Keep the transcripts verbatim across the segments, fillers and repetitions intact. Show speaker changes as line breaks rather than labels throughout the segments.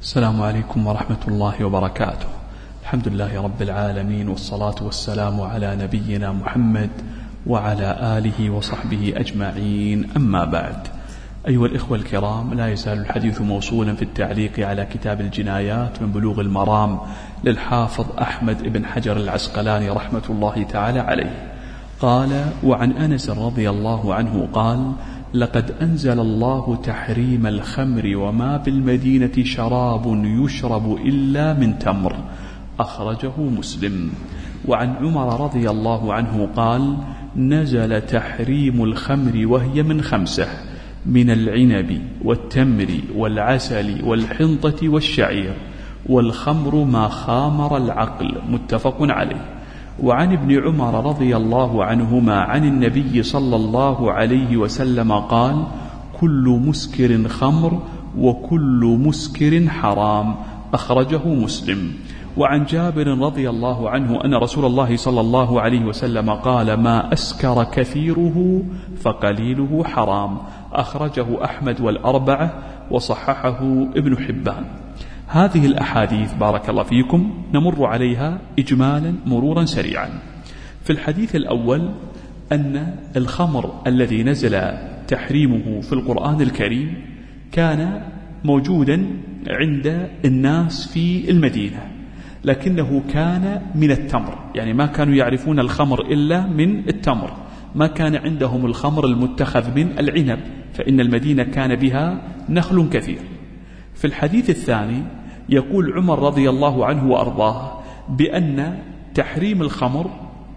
السلام عليكم ورحمة الله وبركاته. الحمد لله رب العالمين، والصلاة والسلام على نبينا محمد وعلى آله وصحبه أجمعين، أما بعد. أيها الإخوة الكرام، لا يزال الحديث موصولا في التعليق على كتاب الجنايات من بلوغ المرام للحافظ أحمد بن حجر العسقلاني رحمة الله تعالى عليه. قال: وعن أنس رضي الله عنه قال: لقد أنزل الله تحريم الخمر وما بالمدينة شراب يشرب إلا من تمر، أخرجه مسلم. وعن عمر رضي الله عنه قال: نزل تحريم الخمر وهي من خمسة: من العنب والتمر والعسل والحنطة والشعير، والخمر ما خامر العقل، متفق عليه. وعن ابن عمر رضي الله عنهما عن النبي صلى الله عليه وسلم قال: كل مسكر خمر وكل مسكر حرام، أخرجه مسلم. وعن جابر رضي الله عنه أن رسول الله صلى الله عليه وسلم قال: ما أسكر كثيره فقليله حرام، أخرجه أحمد والأربعة وصححه ابن حبان. هذه الأحاديث بارك الله فيكم نمر عليها إجمالا مرورا سريعا. في الحديث الأول أن الخمر الذي نزل تحريمه في القرآن الكريم كان موجودا عند الناس في المدينة، لكنه كان من التمر، يعني ما كانوا يعرفون الخمر إلا من التمر، ما كان عندهم الخمر المتخذ من العنب، فإن المدينة كان بها نخل كثير. في الحديث الثاني يقول عمر رضي الله عنه وأرضاه بأن تحريم الخمر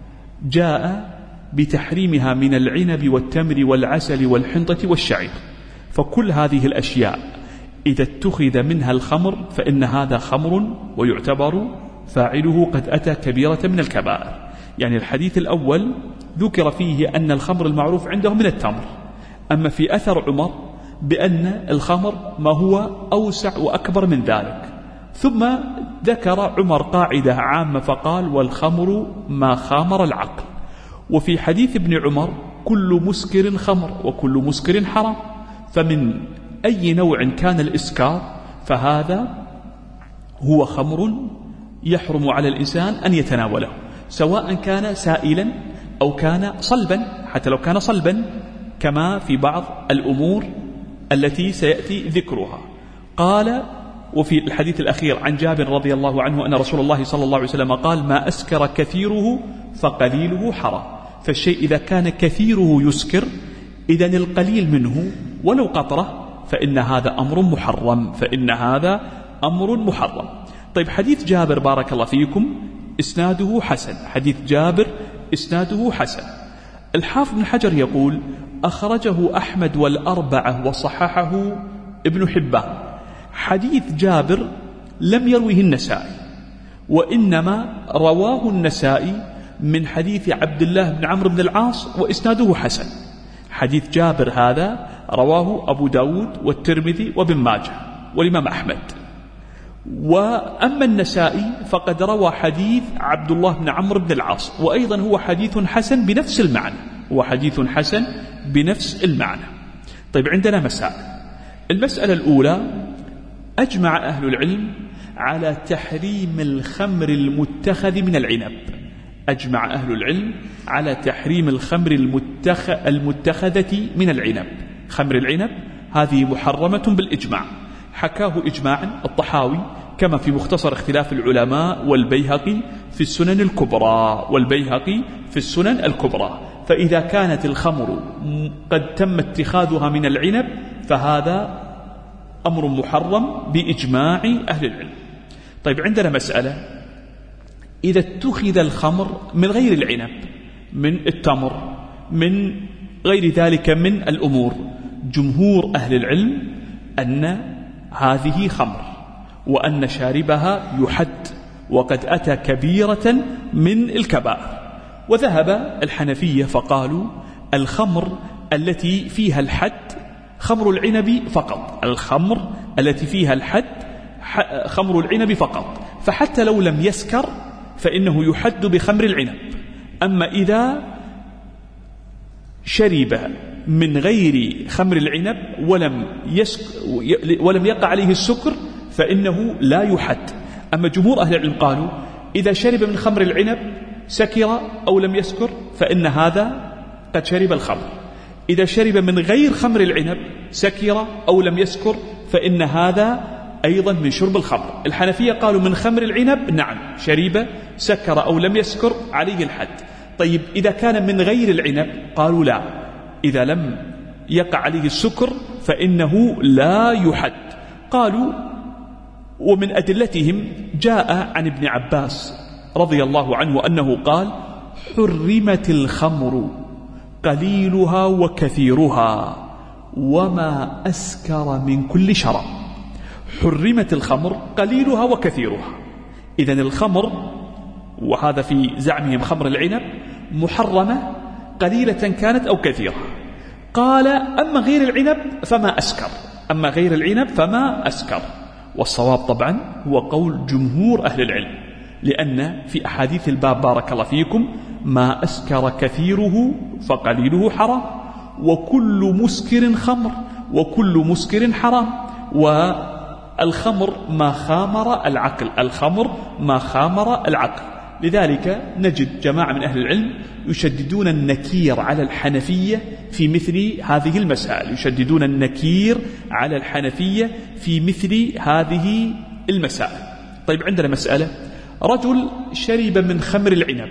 جاء بتحريمها من العنب والتمر والعسل والحنطة والشعير، فكل هذه الأشياء إذا اتخذ منها الخمر فإن هذا خمر ويعتبر فاعله قد أتى كبيرة من الكبائر. يعني الحديث الأول ذكر فيه أن الخمر المعروف عندهم من التمر، أما في أثر عمر بأن الخمر ما هو أوسع وأكبر من ذلك. ثم ذكر عمر قاعدة عامة فقال: والخمر ما خامر العقل. وفي حديث ابن عمر: كل مسكر خمر وكل مسكر حرام، فمن أي نوع كان الإسكار فهذا هو خمر يحرم على الإنسان أن يتناوله، سواء كان سائلا أو كان صلبا، حتى لو كان صلبا كما في بعض الأمور التي سيأتي ذكرها. قال: وفي الحديث الأخير عن جابر رضي الله عنه أن رسول الله صلى الله عليه وسلم قال: ما أسكر كثيره فقليله حرام. فالشيء إذا كان كثيره يسكر، إذن القليل منه ولو قطرة فإن هذا أمر محرم، فإن هذا أمر محرم. طيب، حديث جابر بارك الله فيكم إسناده حسن، حديث جابر إسناده حسن. الحافظ بن حجر يقول: أخرجه أحمد والأربعة وصححه ابن حبان. حديث جابر لم يروه النسائي، وإنما رواه النسائي من حديث عبد الله بن عمرو بن العاص وإسناده حسن. حديث جابر هذا رواه أبو داود والترمذي وابن ماجه والإمام أحمد. وأما النسائي فقد روى حديث عبد الله بن عمرو بن العاص، وأيضا هو حديث حسن بنفس المعنى، هو حديث حسن بنفس المعنى. طيب، عندنا مسائل. المسألة الأولى: أجمع أهل العلم على تحريم الخمر المتخذ من العنب. أجمع أهل العلم على تحريم الخمر المتخ... المتخذة من العنب. خمر العنب هذه محرمة بالإجماع، حكاه إجماعا الطحاوي كما في مختصر اختلاف العلماء، والبيهقي في السنن الكبرى، والبيهقي في السنن الكبرى. فإذا كانت الخمر قد تم اتخاذها من العنب فهذا أمر محرم بإجماع أهل العلم. طيب، عندنا مسألة: إذا اتخذ الخمر من غير العنب، من التمر، من غير ذلك من الأمور، جمهور أهل العلم أن هذه خمر، وأن شاربها يحد، وقد أتى كبيرة من الكبائر. وذهب الحنفية فقالوا: الخمر التي فيها الحد خمر العنب فقط، الخمر التي فيها الحد خمر العنب فقط، فحتى لو لم يسكر فإنه يحد بخمر العنب. أما إذا شرب من غير خمر العنب ولم, يسك ولم يقع عليه السكر فإنه لا يحد. أما جمهور أهل العلم قالوا إذا شرب من خمر العنب سكر أو لم يسكر فإن هذا قد شرب الخمر. إذا شرب من غير خمر العنب سكر أو لم يسكر فإن هذا أيضا من شرب الخمر. الحنفية قالوا من خمر العنب نعم شرب سكر أو لم يسكر عليه الحد. طيب إذا كان من غير العنب قالوا لا، إذا لم يقع عليه السكر فإنه لا يحد. قالوا ومن أدلتهم جاء عن ابن عباس رضي الله عنه أنه قال حرمت الخمر قليلها وكثيرها وما أسكر من كل شراب. حرمت الخمر قليلها وكثيرها. إذن الخمر، وهذا في زعمهم خمر العنب، محرمة قليلة كانت أو كثيرة. قال أما غير العنب فما أسكر، أما غير العنب فما أسكر. والصواب طبعا هو قول جمهور أهل العلم، لأن في أحاديث الباب بارك الله فيكم ما أسكر كثيره فقليله حرام، وكل مسكر خمر، وكل مسكر حرام. والخمر ما خامر العقل، الخمر ما خامر العقل. لذلك نجد جماعة من أهل العلم يشددون النكير على الحنفية في مثل هذه المسائل، يشددون النكير على الحنفية في مثل هذه المسائل. طيب عندنا مسألة، رجل شرب من خمر العنب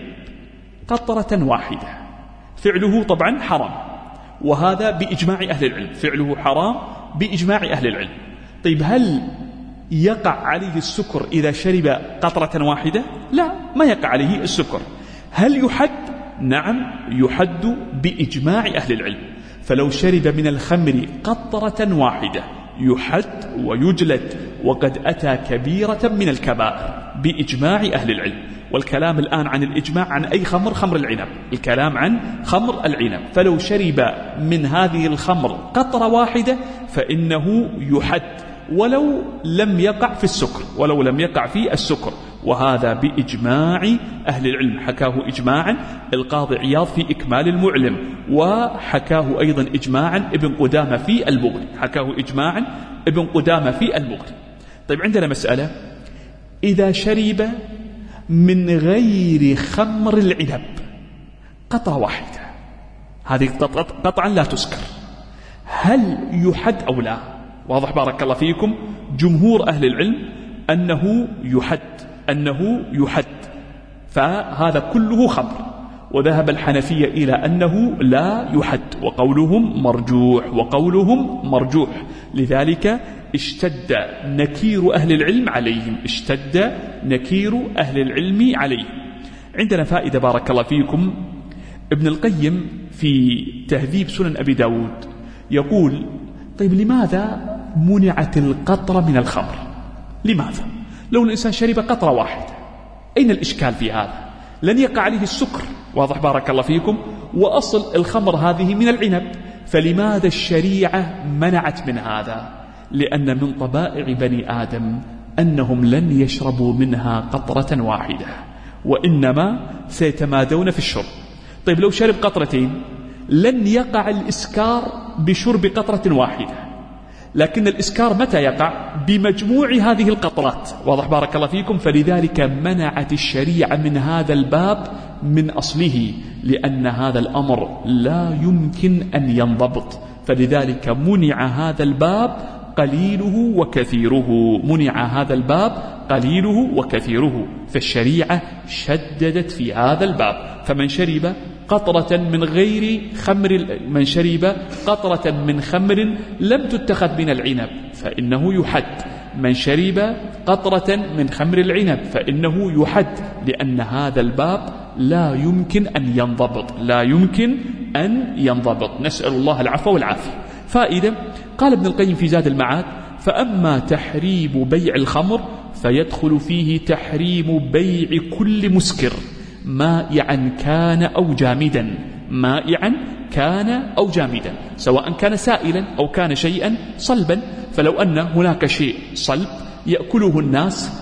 قطرة واحدة، فعله طبعا حرام، وهذا بإجماع أهل العلم، فعله حرام بإجماع أهل العلم. طيب هل يقع عليه السكر إذا شرب قطرة واحدة؟ لا، ما يقع عليه السكر. هل يحد؟ نعم يحد بإجماع أهل العلم. فلو شرب من الخمر قطرة واحدة يحد ويجلد، وقد أتى كبيرة من الكبائر بإجماع أهل العلم. والكلام الآن عن الإجماع عن أي خمر؟ خمر العنب، الكلام عن خمر العنب. فلو شرب من هذه الخمر قطرة واحدة فإنه يحد ولو لم يقع في السكر، ولو لم يقع في السكر. وهذا بإجماع أهل العلم، حكاه إجماعا القاضي عياض في إكمال المعلم، وحكاه أيضا إجماعا ابن قدامة في المغني، حكاه إجماعا ابن قدامة في المغني. طيب عندنا مسألة، إذا شرب من غير خمر العنب قطرة واحدة، هذه قطعا لا تسكر، هل يحد أو لا؟ واضح بارك الله فيكم؟ جمهور أهل العلم أنه يحد، أنه يحد، فهذا كله خمر. وذهب الحنفية إلى أنه لا يحد، وقولهم مرجوح، وقولهم مرجوح. لذلك اشتد نكير أهل العلم عليهم، اشتد نكير أهل العلم عليهم. عندنا فائدة بارك الله فيكم، ابن القيم في تهذيب سنن أبي داود يقول طيب لماذا منعت القطرة من الخمر؟ لماذا؟ لو الإنسان شرب قطرة واحدة أين الإشكال في هذا؟ لن يقع عليه السكر، واضح بارك الله فيكم؟ وأصل الخمر هذه من العنب، فلماذا الشريعة منعت من هذا؟ لأن من طبائع بني آدم أنهم لن يشربوا منها قطرة واحدة، وإنما سيتمادون في الشرب. طيب لو شرب قطرتين لن يقع الإسكار بشرب قطرة واحدة، لكن الإسكار متى يقع؟ بمجموع هذه القطرات، واضح بارك الله فيكم؟ فلذلك منعت الشريعة من هذا الباب من أصله، لأن هذا الأمر لا يمكن أن ينضبط، فلذلك منع هذا الباب قليله وكثيره، منع هذا الباب قليله وكثيره. فالشريعة شددت في هذا الباب، فمن شرب قطرة من غير خمر، من شرب قطرة من خمر لم تتخذ من العنب فإنه يحد، من شرب قطرة من خمر العنب فإنه يحد، لأن هذا الباب لا يمكن أن ينضبط، لا يمكن أن ينضبط. نسأل الله العفو والعافية. فائدة، قال ابن القيم في زاد المعاد فأما تحريم بيع الخمر فيدخل فيه تحريم بيع كل مسكر مائعا كان أو جامدا، مائعا كان أو جامدا، سواء كان سائلا أو كان شيئا صلبا. فلو أن هناك شيء صلب يأكله الناس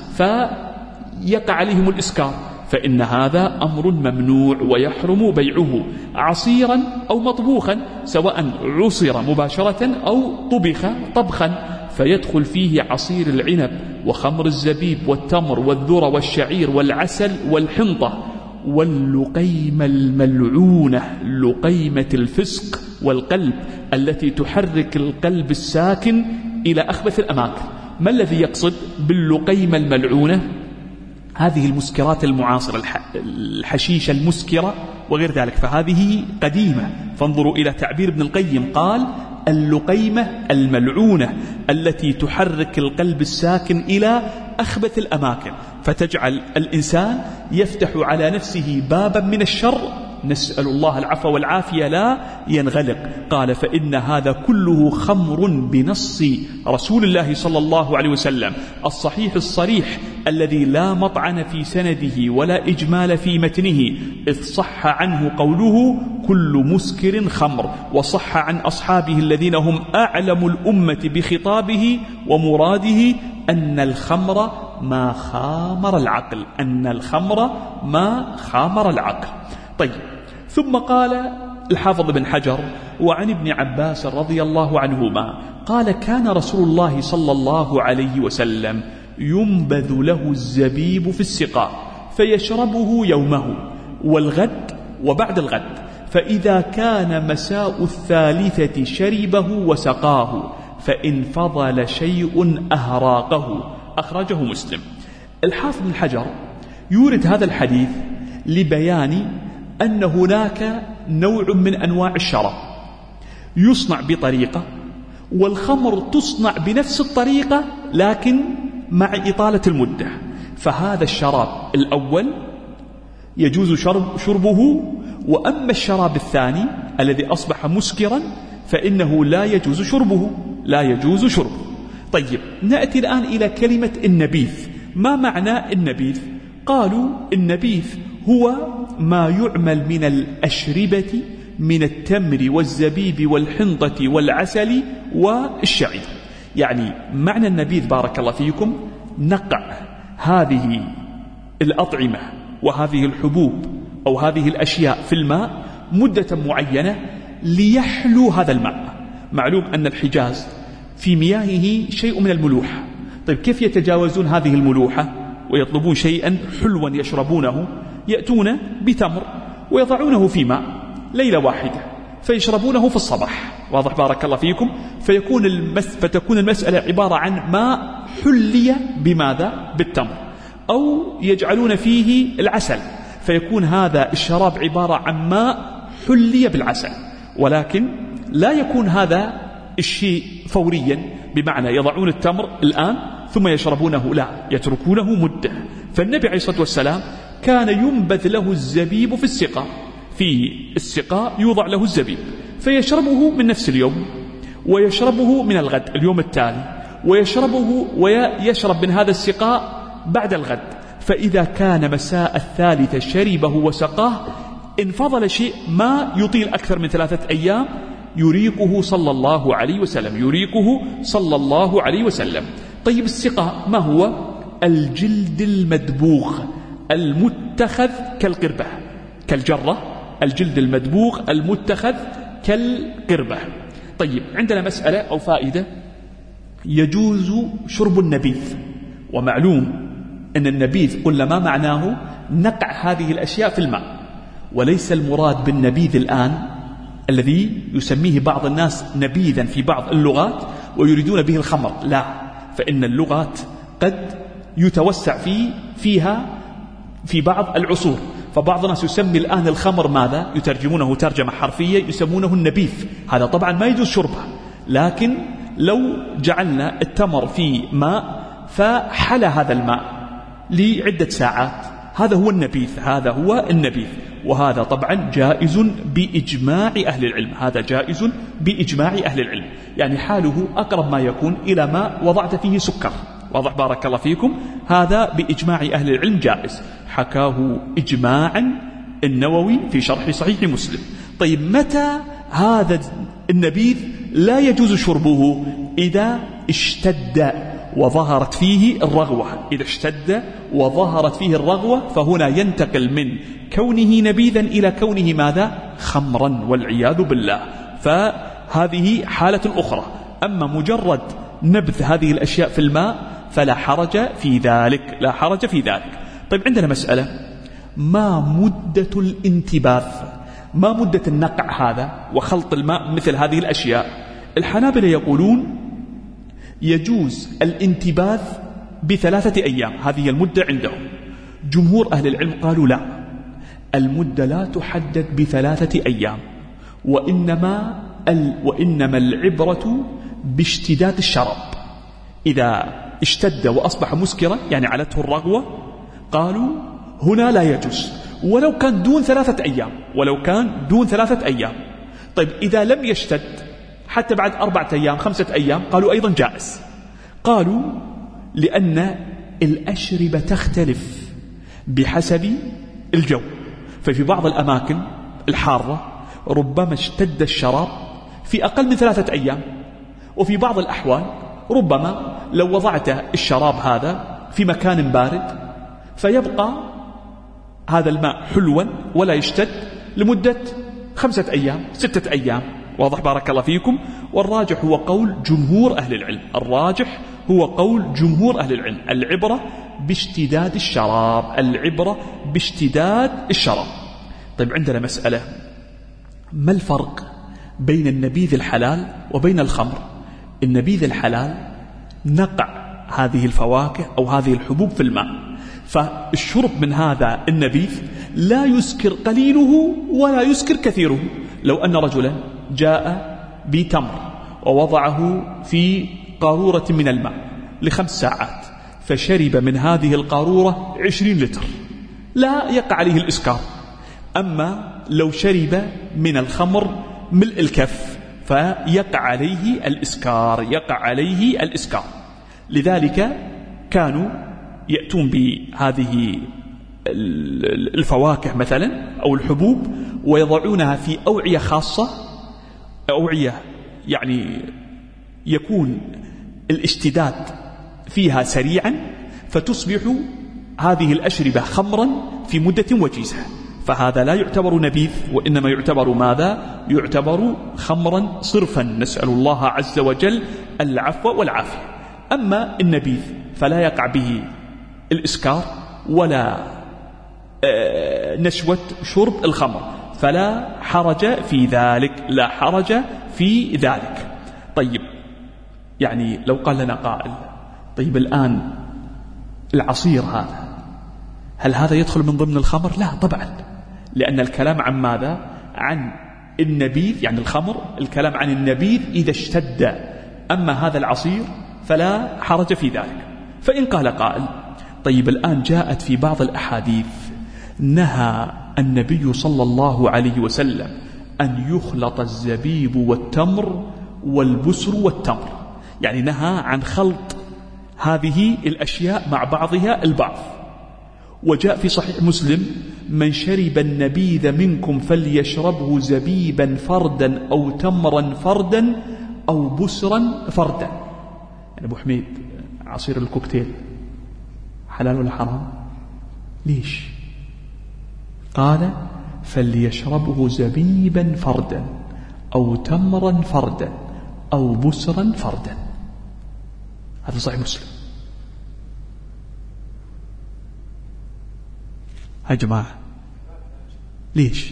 فيقع عليهم الإسكار فإن هذا أمر ممنوع ويحرم بيعه، عصيرا أو مطبوخا، سواء عصر مباشرة أو طبخ طبخا، فيدخل فيه عصير العنب وخمر الزبيب والتمر والذرة والشعير والعسل والحنطة واللقيمة الملعونة لقيمة الفسق والقلب التي تحرك القلب الساكن إلى أخبث الأماكن. ما الذي يقصد باللقيمة الملعونة؟ هذه المسكرات المعاصرة، الحشيشة المسكرة وغير ذلك، فهذه قديمة. فانظروا إلى تعبير ابن القيم، قال اللقيمة الملعونة التي تحرك القلب الساكن إلى أخبث الأماكن، فتجعل الإنسان يفتح على نفسه بابا من الشر، نسأل الله العفو والعافية، لا ينغلق. قال فإن هذا كله خمر بنص رسول الله صلى الله عليه وسلم الصحيح الصريح الذي لا مطعن في سنده ولا إجمال في متنه، إذ صح عنه قوله كل مسكر خمر، وصح عن أصحابه الذين هم أعلم الأمة بخطابه ومراده أن الخمر ما خامر العقل، أن الخمر ما خامر العقل. طيب، ثم قال الحافظ بن حجر: وعن ابن عباس رضي الله عنهما قال كان رسول الله صلى الله عليه وسلم ينبذ له الزبيب في السقاء فيشربه يومه والغد وبعد الغد، فإذا كان مساء الثالثة شربه وسقاه، فإن فضل شيء أهراقه. أخرجه مسلم. الحافظ بن حجر يورد هذا الحديث لبيان أن هناك نوع من أنواع الشراب يصنع بطريقة، والخمر تصنع بنفس الطريقة لكن مع إطالة المدة. فهذا الشراب الأول يجوز شرب شربه، وأما الشراب الثاني الذي أصبح مسكرا فإنه لا يجوز شربه، لا يجوز شربه. طيب، نأتي الآن إلى كلمة النبيذ. ما معنى النبيذ؟ قالوا النبيذ هو ما يعمل من الأشربة من التمر والزبيب والحنطة والعسل والشعير. يعني معنى النبيذ بارك الله فيكم نقع هذه الأطعمة وهذه الحبوب أو هذه الأشياء في الماء مدة معينة ليحلو هذا الماء. معلوم أن الحجاز في مياهه شيء من الملوحة. طيب، كيف يتجاوزون هذه الملوحة ويطلبون شيئا حلوا يشربونه؟ يأتون بتمر ويضعونه في ماء ليلة واحدة فيشربونه في الصباح. واضح بارك الله فيكم؟ فيكون المس... فتكون المسألة عبارة عن ماء حلي بماذا؟ بالتمر. أو يجعلون فيه العسل، فيكون هذا الشراب عبارة عن ماء حلي بالعسل، ولكن لا يكون هذا الشيء فوريا، بمعنى يضعون التمر الآن ثم يشربونه، لا، يتركونه مدة. فالنبي عليه الصلاة والسلام كان ينبذ له الزبيب في السقاء، في السقاء يوضع له الزبيب فيشربه من نفس اليوم، ويشربه من الغد اليوم التالي، ويشربه ويشرب من هذا السقاء بعد الغد. فإذا كان مساء الثالثة شربه وسقاه، إن فضل شيء ما يطيل أكثر من ثلاثة أيام يريقه صلى الله عليه وسلم، يريقه صلى الله عليه وسلم. طيب، السقاء ما هو؟ الجلد المدبوغ المتخذ كالقربة، كالجرة، الجلد المدبوغ المتخذ كالقربة. طيب، عندنا مسألة أو فائدة: يجوز شرب النبيذ، ومعلوم أن النبيذ قلنا ما معناه؟ نقع هذه الأشياء في الماء، وليس المراد بالنبيذ الآن الذي يسميه بعض الناس نبيذا في بعض اللغات ويريدون به الخمر، لا، فإن اللغات قد يتوسع في فيها في بعض العصور، فبعض الناس يسمي الآن الخمر ماذا؟ يترجمونه ترجمة حرفية يسمونه النبيذ. هذا طبعا ما يجوز شربه، لكن لو جعلنا التمر في ماء فحلى هذا الماء لعدة ساعات، هذا هو النبيذ، هذا هو النبيذ. وهذا طبعا جائز بإجماع أهل العلم، هذا جائز بإجماع أهل العلم، يعني حاله أقرب ما يكون إلى ما وضعت فيه سكر. واضح بارك الله فيكم؟ هذا بإجماع أهل العلم جائز، حكاه إجماعا النووي في شرح صحيح مسلم. طيب، متى هذا النبيذ لا يجوز شربه؟ إذا اشتد وظهرت فيه الرغوة، إذا اشتد وظهرت فيه الرغوة فهنا ينتقل من كونه نبيذا إلى كونه ماذا؟ خمرا، والعياذ بالله. فهذه حالة أخرى. أما مجرد نبذ هذه الأشياء في الماء فلا حرج في ذلك، لا حرج في ذلك. طيب عندنا مسألة، ما مدة الانتباث؟ ما مدة النقع هذا وخلط الماء مثل هذه الأشياء؟ الحنابلة يقولون يجوز الانتباث بثلاثة أيام، هذه المدة عندهم. جمهور أهل العلم قالوا لا، المدة لا تحدد بثلاثة أيام، وإنما, ال وإنما العبرة باشتداد الشراب. إذا اشتد وأصبح مسكرا يعني علته الرغوة، قالوا هنا لا يجوز، ولو كان دون ثلاثة أيام، ولو كان دون ثلاثة أيام. طيب إذا لم يشتد حتى بعد أربعة أيام خمسة أيام، قالوا أيضا جائز. قالوا لأن الأشربة تختلف بحسب الجو، ففي بعض الأماكن الحارة ربما اشتد الشراب في أقل من ثلاثة أيام، وفي بعض الأحوال ربما لو وضعت الشراب هذا في مكان بارد فيبقى هذا الماء حلوا ولا يشتد لمدة خمسة أيام ستة أيام. واضح بارك الله فيكم؟ والراجح هو قول جمهور أهل العلم، الراجح هو قول جمهور أهل العلم، العبرة باشتداد الشراب، العبرة باشتداد الشراب. طيب عندنا مسألة، ما الفرق بين النبيذ الحلال وبين الخمر؟ النبيذ الحلال نقع هذه الفواكه أو هذه الحبوب في الماء، فالشرب من هذا النبيذ لا يسكر قليله ولا يسكر كثيره. لو أن رجلا جاء بتمر ووضعه في قارورة من الماء لخمس ساعات فشرب من هذه القارورة عشرين لتر، لا يقع عليه الإسكار. أما لو شرب من الخمر ملء الكف فيقع عليه الإسكار، يقع عليه الإسكار. لذلك كانوا يأتون بهذه الفواكه مثلا أو الحبوب ويضعونها في أوعية خاصة، أوعية يعني يكون الاشتداد فيها سريعا، فتصبح هذه الأشربة خمرا في مدة وجيزة. فهذا لا يعتبر نبيذ، وإنما يعتبر ماذا؟ يعتبر خمرا صرفا، نسأل الله عز وجل العفو والعافية. أما النبيذ فلا يقع به الإسكار ولا نشوة شرب الخمر، فلا حرج في ذلك، لا حرج في ذلك. طيب يعني لو قال لنا قائل، طيب الآن العصير هذا هل هذا يدخل من ضمن الخمر؟ لا طبعا، لأن الكلام عن ماذا؟ عن النبيذ يعني الخمر، الكلام عن النبيذ إذا اشتد. أما هذا العصير فلا حرج في ذلك. فإن قال قائل، طيب الآن جاءت في بعض الأحاديث نهى النبي صلى الله عليه وسلم أن يخلط الزبيب والتمر والبسر والتمر، يعني نهى عن خلط هذه الأشياء مع بعضها البعض. وجاء في صحيح مسلم: من شرب النبيذ منكم فليشربه زبيبا فردا أو تمرا فردا أو بسرا فردا. يعني أبو حميد، عصير الكوكتيل حلال ولا حرام؟ ليش؟ قال: فليشربه زبيبا فردا أو تمرا فردا أو بسرا فردا. هذا صحيح مسلم. يا جماعة ليش؟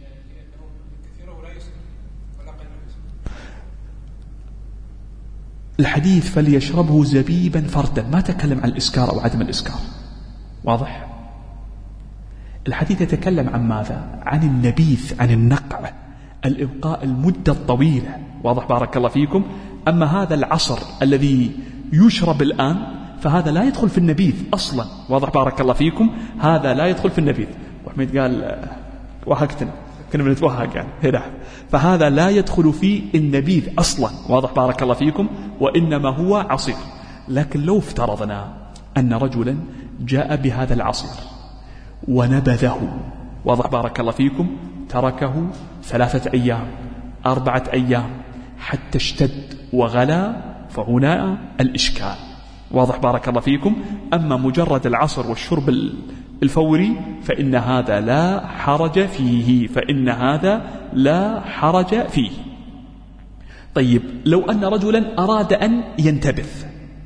الحديث فليشربه زبيبا فردا ما تكلم عن الإسكار أو عدم الإسكار، واضح؟ الحديث يتكلم عن ماذا؟ عن النبيذ، عن النقع، الإبقاء المدة الطويلة، واضح بارك الله فيكم. أما هذا العصر الذي يشرب الآن فهذا لا يدخل في النبيذ أصلا، واضح بارك الله فيكم، هذا لا يدخل في النبيذ. وحميد قال وهقتنا كنا بنتوهق يعني هنا، فهذا لا يدخل في النبيذ أصلا، واضح بارك الله فيكم، وإنما هو عصير. لكن لو افترضنا أن رجلا جاء بهذا العصير ونبذه، واضح بارك الله فيكم، تركه ثلاثة أيام أربعة أيام حتى اشتد وغلا، فهنا الإشكال، واضح بارك الله فيكم. أما مجرد العصر والشرب الفوري فإن هذا لا حرج فيه، فإن هذا لا حرج فيه. طيب لو أن رجلا أراد أن ينتبذ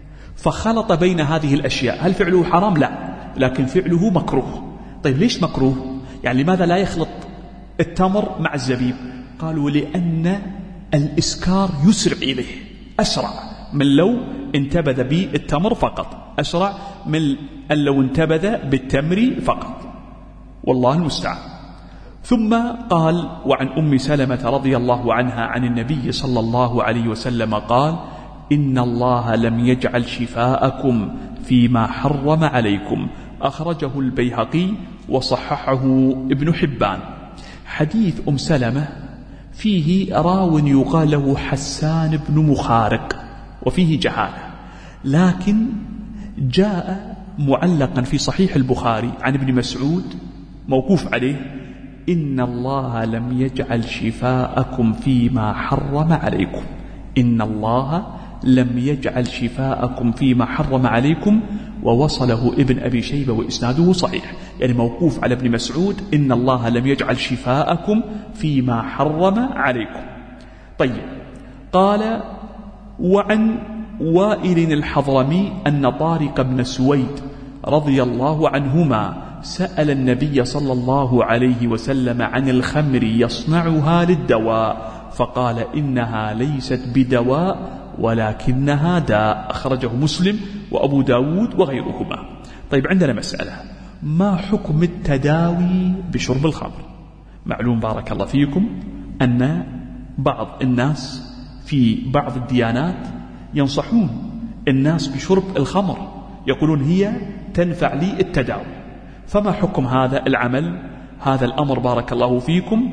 فخلط بين هذه الأشياء. هل فعله حرام؟ لا، لكن فعله مكروه. طيب ليش مكروه؟ يعني لماذا لا يخلط التمر مع الزبيب؟ قالوا لأن الإسكار يسرع إليه، أسرع من لو انتبذ بالتمر فقط، أسرع من أن لو انتبذ بالتمر فقط، والله المستعان. ثم قال: وعن أم سلمة رضي الله عنها عن النبي صلى الله عليه وسلم قال: إن الله لم يجعل شفاءكم فيما حرم عليكم. أخرجه البيهقي وصححه ابن حبان. حديث أم سلمة فيه راو يقال له حسان بن مخارق وفيه جهالة، لكن جاء معلقا في صحيح البخاري عن ابن مسعود موقوف عليه: إن الله لم يجعل شفاءكم فيما حرم عليكم. إن الله لم يجعل شفاءكم فيما حرم عليكم. ووصله ابن أبي شيبة وإسناده صحيح، يعني موقوف على ابن مسعود: إن الله لم يجعل شفاءكم فيما حرم عليكم. طيب، قال: وعن وائل الحضرمي أن طارق بن سويد رضي الله عنهما سأل النبي صلى الله عليه وسلم عن الخمر يصنعها للدواء، فقال: إنها ليست بدواء ولكنها داء. أخرجه مسلم وأبو داود وغيرهما. طيب، عندنا مسألة: ما حكم التداوي بشرب الخمر؟ معلوم بارك الله فيكم أن بعض الناس في بعض الديانات ينصحون الناس بشرب الخمر، يقولون هي تنفع لي التداوي. فما حكم هذا العمل؟ هذا الأمر بارك الله فيكم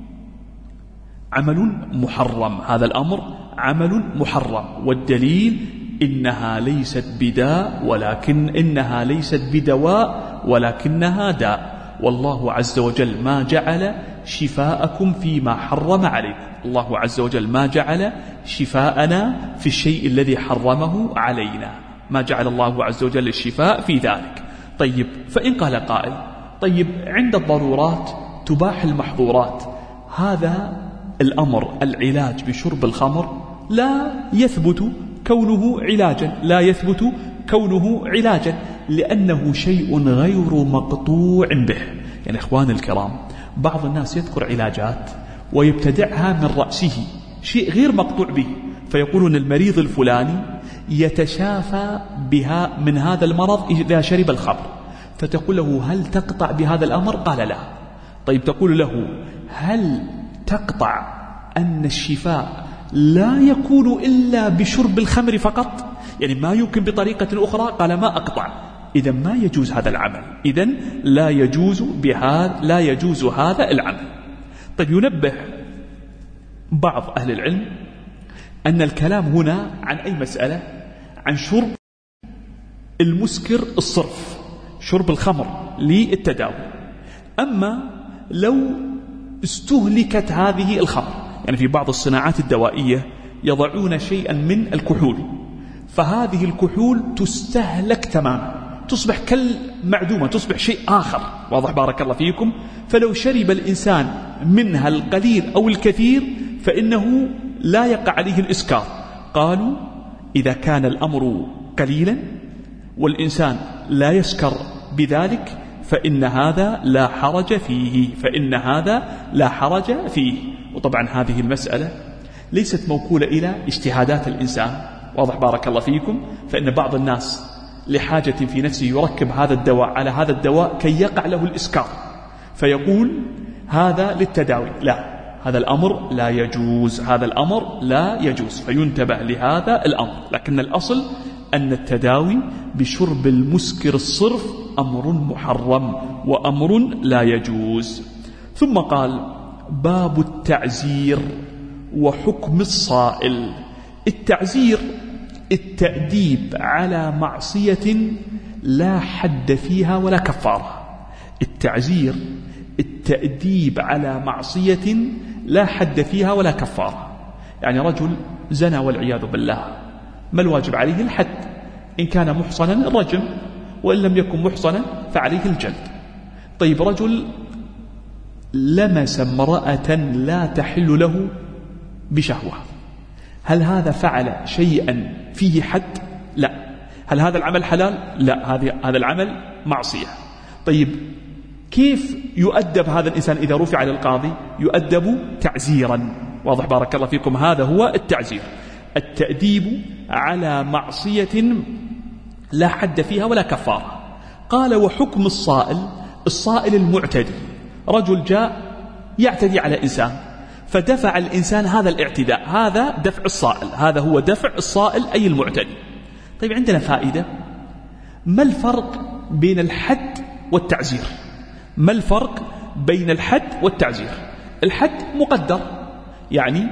عمل محرم، هذا الأمر عمل محرم، والدليل: إنها ليست بداء ولكن إنها ليست بدواء ولكنها داء. والله عز وجل ما جعل شفاءكم فيما حرم عليكم. الله عز وجل ما جعل شفاءنا في الشيء الذي حرمه علينا، ما جعل الله عز وجل الشفاء في ذلك. طيب، فإن قال قائل: طيب عند الضرورات تباح المحظورات، هذا الأمر العلاج بشرب الخمر لا يثبت كونه علاجا، لا يثبت كونه علاجا لأنه شيء غير مقطوع به. يعني إخوان الكرام، بعض الناس يذكر علاجات ويبتدعها من رأسه، شيء غير مقطوع به، فيقولون المريض الفلاني يتشافى بها من هذا المرض إذا شرب الخمر، فتقول له: هل تقطع بهذا الأمر؟ قال: لا. طيب، تقول له: هل تقطع أن الشفاء لا يكون إلا بشرب الخمر فقط؟ يعني ما يمكن بطريقة أخرى؟ قال: ما أقطع. إذا ما يجوز هذا العمل، إذا لا يجوز بهذا لا يجوز هذا العمل. طيب، ينبه بعض أهل العلم أن الكلام هنا عن أي مسألة؟ عن شرب المسكر الصرف، شرب الخمر للتداوي. أما لو استهلكت هذه الخمر، يعني في بعض الصناعات الدوائية يضعون شيئا من الكحول، فهذه الكحول تستهلك تماما، تصبح كالمعدومة، تصبح شيء آخر، واضح بارك الله فيكم. فلو شرب الإنسان منها القليل أو الكثير فإنه لا يقع عليه الإسكار. قالوا: إذا كان الأمر قليلا والإنسان لا يسكر بذلك فإن هذا لا حرج فيه، فإن هذا لا حرج فيه. وطبعا هذه المسألة ليست موكولة إلى اجتهادات الإنسان، واضح بارك الله فيكم. فإن بعض الناس لحاجة في نفسه يركب هذا الدواء على هذا الدواء كي يقع له الإسكار، فيقول هذا للتداوي. لا، هذا الأمر لا يجوز، هذا الأمر لا يجوز، فينتبه لهذا الأمر. لكن الأصل أن التداوي بشرب المسكر الصرف أمر محرم وأمر لا يجوز. ثم قال: باب التعزير وحكم الصائل. التعزير التأديب على معصية لا حد فيها ولا كفارة. التعزير التأديب على معصية لا حد فيها ولا كفارة. يعني رجل زنى والعياذ بالله، ما الواجب عليه؟ الحد، إن كان محصنا الرجم، وإن لم يكن محصنا فعليه الجلد. طيب، رجل لمس امرأة لا تحل له بشهوة، هل هذا فعل شيئا فيه حد؟ لا، هل هذا العمل حلال؟ لا، هذا العمل معصية. طيب كيف يؤدب هذا الإنسان إذا رفع للقاضي؟ يؤدب تعزيرا. واضح بارك الله فيكم؟ هذا هو التعزير، التأديب على معصية لا حد فيها ولا كفارة. قال وحكم الصائل، الصائل المعتدي، رجل جاء يعتدي على إنسان فدفع الإنسان هذا الاعتداء، هذا دفع الصائل، هذا هو دفع الصائل أي المعتدي. طيب عندنا فائدة، ما الفرق بين الحد والتعزير؟ ما الفرق بين الحد والتعزير؟ الحد مقدر، يعني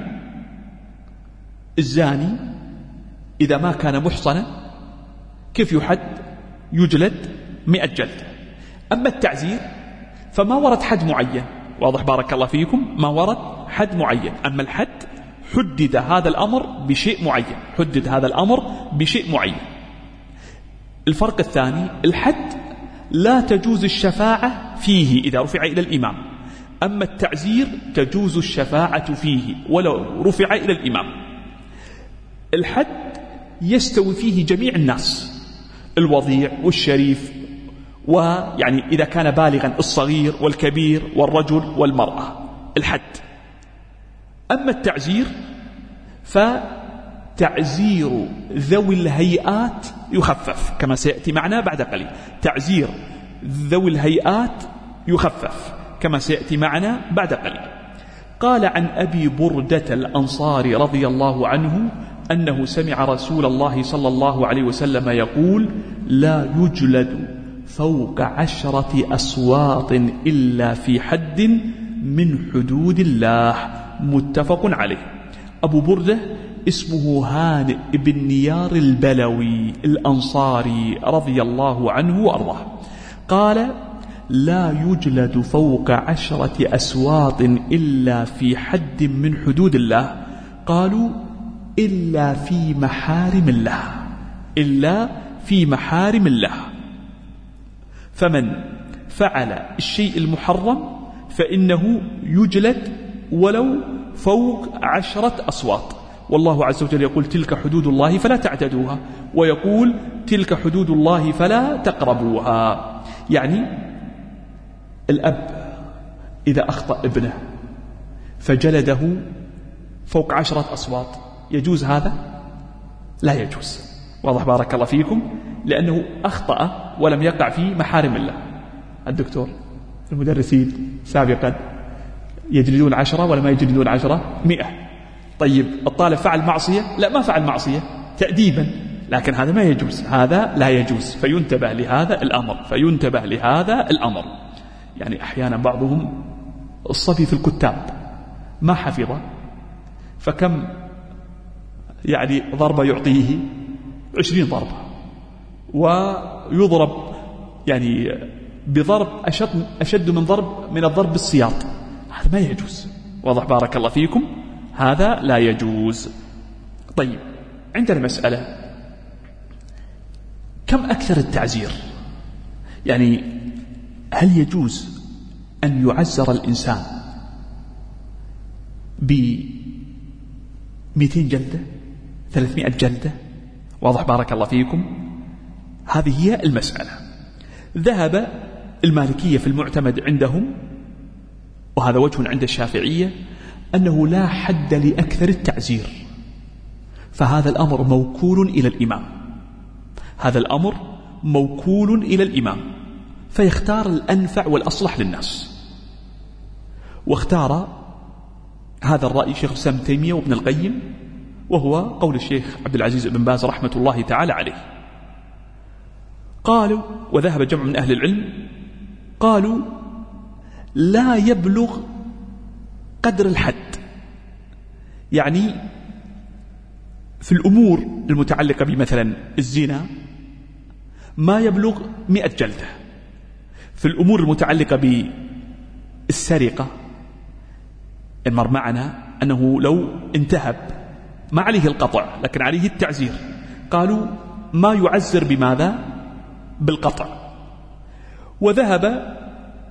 الزاني إذا ما كان محصنا كيف يحد؟ يجلد مئة جلدة. أما التعزير فما ورد حد معين. واضح بارك الله فيكم؟ ما ورد حد معين. أما الحد حدد هذا الأمر بشيء معين، حدد هذا الأمر بشيء معين. الفرق الثاني، الحد لا تجوز الشفاعة فيه إذا رفع إلى الإمام، أما التعزير تجوز الشفاعة فيه ولو رفع إلى الإمام. الحد يستوي فيه جميع الناس، الوضيع والشريف، ويعني إذا كان بالغا الصغير والكبير والرجل والمرأة، الحد. أما التعزير فتعزير ذوي الهيئات يخفف كما سيأتي معنا بعد قليل. تعزير ذوي الهيئات يخفف كما سيأتي معنا بعد قليل. قال عن أبي بردة الأنصاري رضي الله عنه أنه سمع رسول الله صلى الله عليه وسلم يقول لا يجلد فوق عشرة أصوات إلا في حد من حدود الله، متفق عليه. أبو بردة اسمه هانئ بن نيار البلوي الأنصاري رضي الله عنه وأرضاه. قال لا يجلد فوق عشرة أصوات إلا في حد من حدود الله. قالوا إلا في محارم الله، إلا في محارم الله. فمن فعل الشيء المحرم فإنه يجلد ولو فوق عشرة أصوات. والله عز وجل يقول تلك حدود الله فلا تعتدوها، ويقول تلك حدود الله فلا تقربوها. يعني الأب إذا أخطأ ابنه فجلده فوق عشرة أصوات يجوز هذا؟ لا يجوز. واضح بارك الله فيكم؟ لأنه أخطأ ولم يقع في محارم الله. الدكتور، المدرسين سابقا يجلدون عشرة ولا ما يجلدون عشرة؟ مئة. طيب الطالب فعل معصية؟ لا، ما فعل معصية، تأديبا، لكن هذا ما يجوز، هذا لا يجوز. فينتبه لهذا الأمر، فينتبه لهذا الأمر. يعني أحيانا بعضهم الصبي في الكتاب ما حفظه، فكم يعني ضربة يعطيه؟ عشرين ضربة، ويضرب يعني بضرب أشد, أشد من ضرب من الضرب بالسياط. هذا ما يجوز. واضح بارك الله فيكم؟ هذا لا يجوز. طيب عندنا مسألة، كم أكثر التعزير؟ يعني هل يجوز أن يعزر الإنسان بمئتين جلدة، ثلاثمائة جلدة؟ واضح بارك الله فيكم؟ هذه هي المسألة. ذهب المالكية في المعتمد عندهم، وهذا وجه عند الشافعية، أنه لا حد لأكثر التعزير، فهذا الأمر موكول إلى الإمام، هذا الأمر موكول إلى الإمام، فيختار الأنفع والأصلح للناس. واختار هذا الرأي شيخ الإسلام ابن تيمية وابن القيم، وهو قول الشيخ عبد العزيز بن باز رحمة الله تعالى عليه. قالوا، وذهب جمع من أهل العلم، قالوا لا يبلغ قدر الحد، يعني في الأمور المتعلقة بمثلا الزنا ما يبلغ مئة جلدة، في الأمور المتعلقة بالسرقة المر معنا أنه لو انتهب ما عليه القطع لكن عليه التعزير، قالوا ما يعزر بماذا؟ بالقطع. وذهب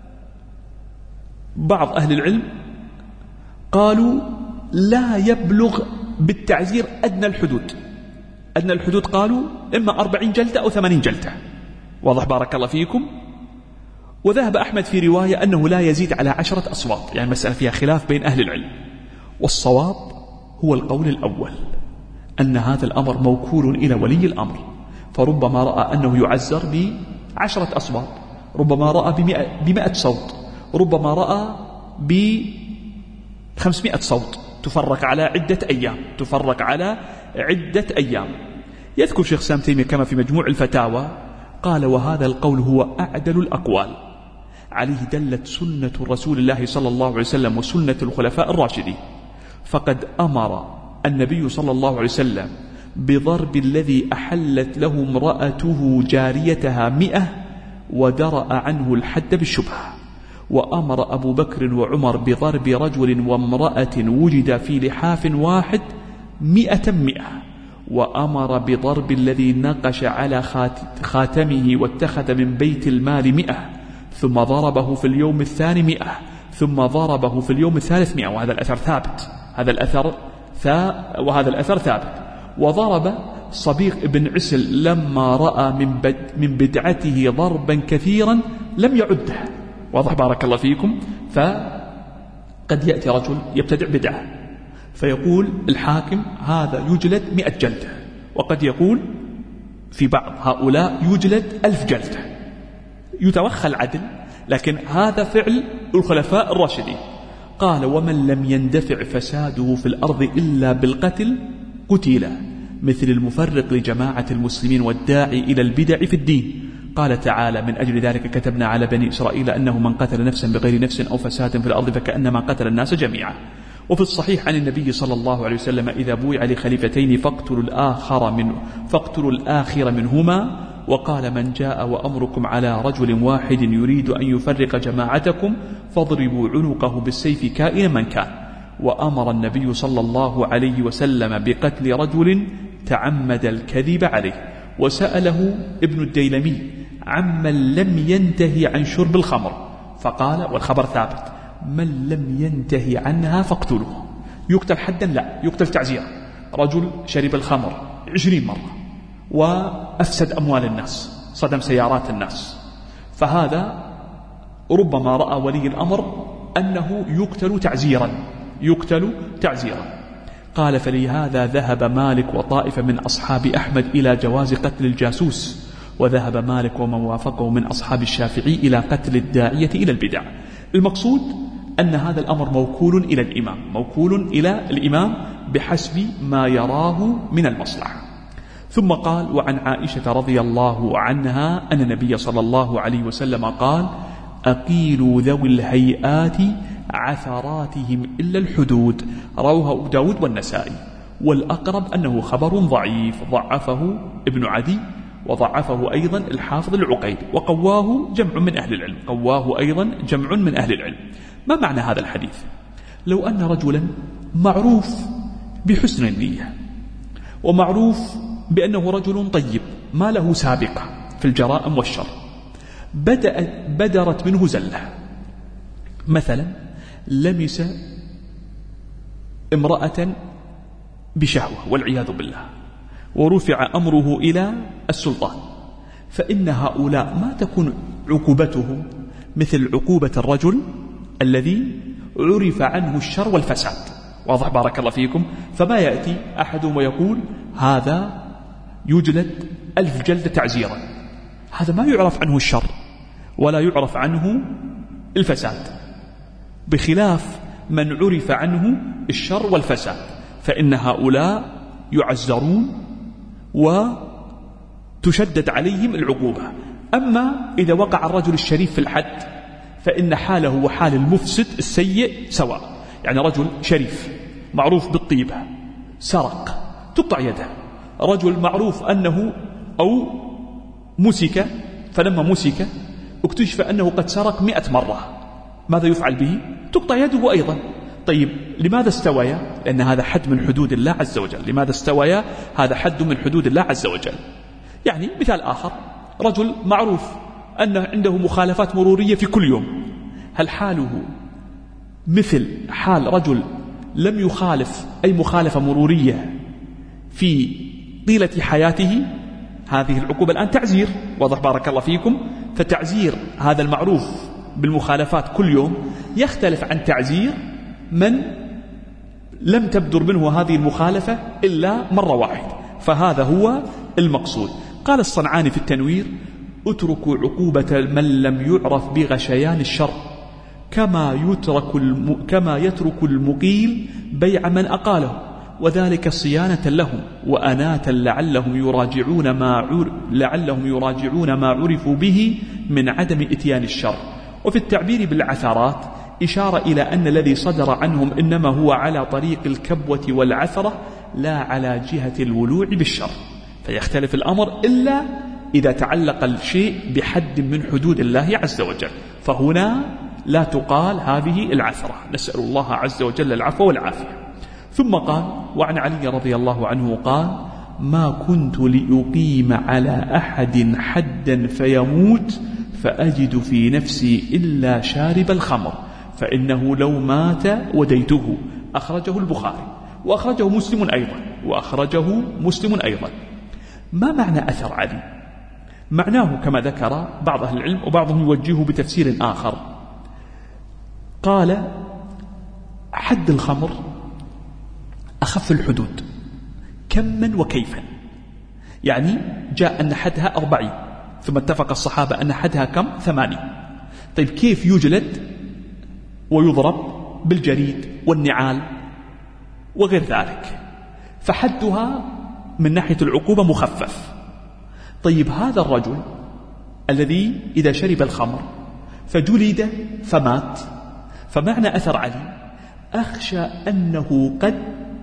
بعض أهل العلم قالوا لا يبلغ بالتعزير أدنى الحدود، أن الحدود قالوا إما أربعين جلدة أو ثمانين جلدة. واضح بارك الله فيكم. وذهب أحمد في رواية أنه لا يزيد على عشرة أصوات، يعني مسألة فيها خلاف بين أهل العلم. والصواب هو القول الأول، أن هذا الأمر موكول إلى ولي الأمر، فربما رأى أنه يعزر بعشرة أصوات، ربما رأى بمئة, بمئة صوت، ربما رأى بخمسمائة صوت، تفرق على عدة أيام تفرق على عدة أيام. يذكر شيخ سام تيمية كما في مجموع الفتاوى قال: وهذا القول هو أعدل الأقوال، عليه دلت سنة رسول الله صلى الله عليه وسلم وسنة الخلفاء الراشدين، فقد أمر النبي صلى الله عليه وسلم بضرب الذي أحلت له امرأته جاريتها مئة ودرأ عنه الحد بالشبهة، وأمر أبو بكر وعمر بضرب رجل وامرأة وجد في لحاف واحد مئة مئة، وأمر بضرب الذي نقش على خاتمه واتخذ من بيت المال مئة، ثم ضربه في اليوم الثاني مئة، ثم ضربه في اليوم الثالث مئة. وهذا الأثر ثابت هذا الأثر ثا وهذا الأثر ثابت. وضرب صبيغ بن عسل لما رأى من, بد من بدعته ضربا كثيرا لم يعده. واضح بارك الله فيكم. فقد يأتي رجل يبتدع بدعة فيقول الحاكم هذا يجلد مئة جلدة، وقد يقول في بعض هؤلاء يجلد ألف جلدة، يتوخى العدل، لكن هذا فعل الخلفاء الراشدين. قال: ومن لم يندفع فساده في الأرض إلا بالقتل قتل، مثل المفرق لجماعة المسلمين والداعي إلى البدع في الدين. قال تعالى: من أجل ذلك كتبنا على بني إسرائيل أنه من قتل نفسا بغير نفس أو فساد في الأرض فكأنما قتل الناس جميعا. وفي الصحيح عن النبي صلى الله عليه وسلم: إذا بويع لخليفتين فاقتلوا الآخر, من فاقتلوا الآخر منهما. وقال: من جاء وأمركم على رجل واحد يريد أن يفرق جماعتكم فاضربوا عنقه بالسيف كائنا من كان. وأمر النبي صلى الله عليه وسلم بقتل رجل تعمد الكذب عليه. وسأله ابن الديلمي عمن لم ينتهي عن شرب الخمر فقال، والخبر ثابت: من لم ينتهي عنها فاقتلوه. يقتل حدا؟ لا، يقتل تعزيرا. رجل شرب الخمر عشرين مرة وأفسد أموال الناس، صدم سيارات الناس، فهذا ربما رأى ولي الأمر أنه يقتل تعزيرا يقتل تعزيرا قال: فلهذا ذهب مالك وطائفة من أصحاب أحمد إلى جواز قتل الجاسوس، وذهب مالك ومن وافقه من أصحاب الشافعي إلى قتل الداعية إلى البدع. المقصود أن هذا الأمر موكول إلى الإمام موكول إلى الإمام بحسب ما يراه من المصلحة. ثم قال: وعن عائشة رضي الله عنها أن النبي صلى الله عليه وسلم قال: أقيلوا ذوي الهيئات عثراتهم إلا الحدود. رواه أبو داود والنسائي. والأقرب أنه خبر ضعيف ضعفه ابن عدي وضعفه أيضا الحافظ العقيد، وقواه جمع من أهل العلم قواه أيضا جمع من أهل العلم. ما معنى هذا الحديث؟ لو أن رجلا معروف بحسن النية ومعروف بأنه رجل طيب ما له سابقة في الجرائم والشر، بدأت بدرت منه زلة، مثلا لمس امرأة بشهوة والعياذ بالله ورفع أمره إلى السلطان، فإن هؤلاء ما تكون عقوبتهم مثل عقوبة الرجل الذي عرف عنه الشر والفساد. واضح بارك الله فيكم. فما يأتي أحد ويقول هذا يجلد ألف جلدة تعزيرا، هذا ما يعرف عنه الشر ولا يعرف عنه الفساد، بخلاف من عرف عنه الشر والفساد، فإن هؤلاء يعزرون وتشدد عليهم العقوبة. أما إذا وقع الرجل الشريف في الحد فإن حاله وحال المفسد السيء سواء، يعني رجل شريف معروف بالطيبة سرق تقطع يده، رجل معروف أنه أو مسك فلما مسك اكتشف أنه قد سرق مئة مرة، ماذا يفعل به؟ تقطع يده أيضا. طيب لماذا استويا؟ لأن هذا حد من حدود الله عز وجل. لماذا استويا؟ هذا حد من حدود الله عز وجل. يعني مثال آخر، رجل معروف أن عنده مخالفات مرورية في كل يوم، هل حاله مثل حال رجل لم يخالف أي مخالفة مرورية في طيلة حياته هذه العقوبة الآن تعزير، واضح بارك الله فيكم. فتعزير هذا المعروف بالمخالفات كل يوم يختلف عن تعزير من لم تبدر منه هذه المخالفة إلا مرة واحدة، فهذا هو المقصود. قال الصنعاني في التنوير: اتركوا عقوبة من لم يعرف بغشيان الشر كما يترك الم... كما يترك المقيل بيع من أقاله، وذلك صيانة لهم وأناة لعلهم يراجعون ما عر... لعلهم يراجعون ما عرفوا به من عدم إتيان الشر. وفي التعبير بالعثرات إشارة إلى أن الذي صدر عنهم إنما هو على طريق الكبوة والعثرة لا على جهة الولوع بالشر، فيختلف الأمر إلا إذا تعلق الشيء بحد من حدود الله عز وجل، فهنا لا تقال هذه العثرة، نسأل الله عز وجل العفو والعافية. ثم قال: وعن علي رضي الله عنه قال: ما كنت لأقيم على أحد حدا فيموت فأجد في نفسي إلا شارب الخمر فإنه لو مات وديته. أخرجه البخاري وأخرجه مسلم أيضا وأخرجه مسلم أيضا. ما معنى أثر علي؟ معناه كما ذكر بعض أهل العلم وبعضهم يوجهه بتفسير آخر. قال: حد الخمر أخف الحدود كما وكيفا، يعني جاء أن حدها أربعين ثم اتفق الصحابة أن حدها كم؟ ثمانين. طيب كيف يجلد ويضرب بالجريد والنعال وغير ذلك؟ فحدها من ناحية العقوبة مخفف. طيب هذا الرجل الذي إذا شرب الخمر فجلد فمات، فمعنى أثر علي أخشى أنه قد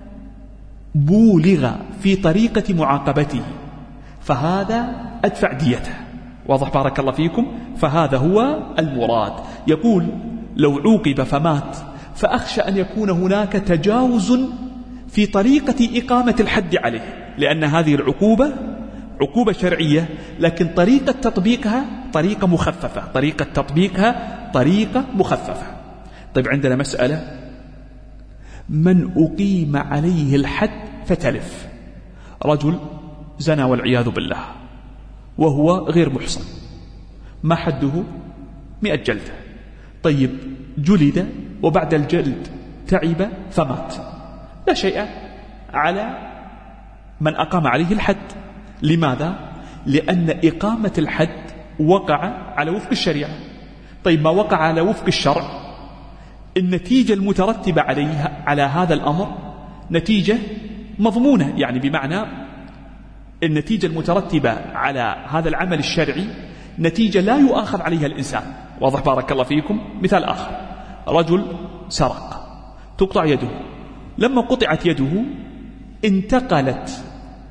بولغ في طريقة معاقبته فهذا أدفع ديته، واضح بارك الله فيكم. فهذا هو المراد. يقول: لو عوقب فمات فأخشى أن يكون هناك تجاوز في طريقة إقامة الحد عليه، لأن هذه العقوبة عقوبة شرعية لكن طريقة تطبيقها طريقة مخففة، طريقة تطبيقها طريقة مخففة. طيب عندنا مسألة: من أقيم عليه الحد فتلف، رجل زنى والعياذ بالله وهو غير محصن، ما حده؟ مئة جلدة. طيب جلد وبعد الجلد تعب فمات، لا شيء على من أقام عليه الحد. لماذا؟ لأن إقامة الحد وقع على وفق الشريعة. طيب ما وقع على وفق الشرع النتيجة المترتبة عليها على هذا الأمر نتيجة مضمونة، يعني بمعنى النتيجة المترتبة على هذا العمل الشرعي نتيجة لا يؤاخذ عليها الإنسان، واضح بارك الله فيكم. مثال آخر: رجل سرق تقطع يده، لما قطعت يده انتقلت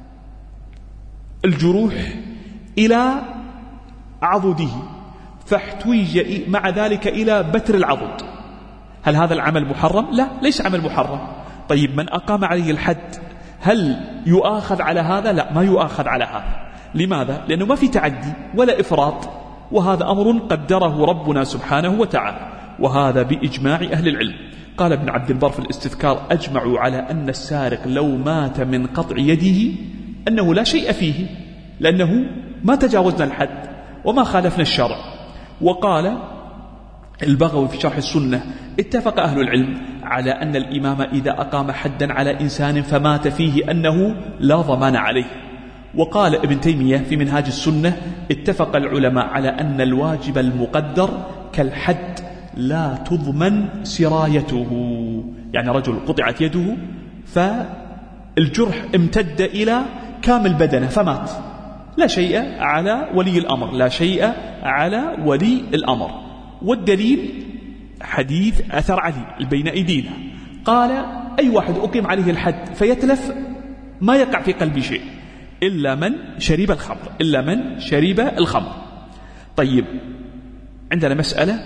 الجروح إلى عضده فاحتوج مع ذلك إلى بتر العضد، هل هذا العمل محرم؟ لا، ليس عمل محرم. طيب من أقام عليه الحد هل يؤاخذ على هذا؟ لا، ما يؤاخذ على هذا. لماذا؟ لأنه ما في تعدي ولا إفراط، وهذا أمر قدره ربنا سبحانه وتعالى، وهذا بإجماع أهل العلم. قال ابن عبد البر في الاستذكار: أجمعوا على أن السارق لو مات من قطع يده أنه لا شيء فيه، لأنه ما تجاوزنا الحد وما خالفنا الشرع. وقال البغوي في شرح السنة: اتفق أهل العلم على أن الإمام إذا أقام حدا على إنسان فمات فيه أنه لا ضمان عليه. وقال ابن تيمية في منهاج السنة: اتفق العلماء على أن الواجب المقدر كالحد لا تضمن سرايته، يعني رجل قطعت يده فالجرح امتد إلى كامل بدنه فمات، لا شيء على ولي الأمر، لا شيء على ولي الأمر. والدليل حديث أثر علي بين أيدينا، قال: أي واحد أقيم عليه الحد فيتلف ما يقع في قلبي شيء إلا من شرب الخمر، إلا من شرب الخمر. طيب عندنا مسألة: